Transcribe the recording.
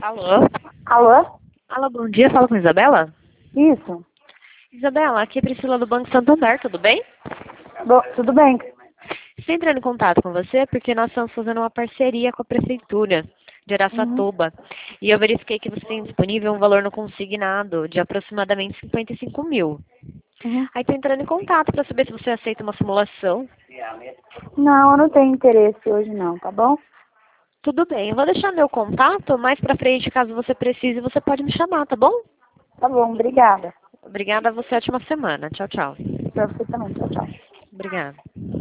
Alô? Alô? Alô, bom dia. Fala com a Isabela? Isso. Isabela, aqui é Priscila do Banco Santander, tudo bem? Tudo bem. Estou entrando em contato com você porque nós estamos fazendo uma parceria com a Prefeitura de Araçatuba. E eu verifiquei que você tem disponível um valor no consignado de aproximadamente 55 mil. Uhum. Aí estou entrando em contato para saber se você aceita uma simulação. Não, eu não tenho interesse hoje não, tá bom? Tudo bem, eu vou deixar meu contato, mais pra frente, caso você precise, você pode me chamar, tá bom? Tá bom, obrigada. Obrigada a você, ótima semana. Tchau, tchau. Pra você também, tchau, tchau. Obrigada.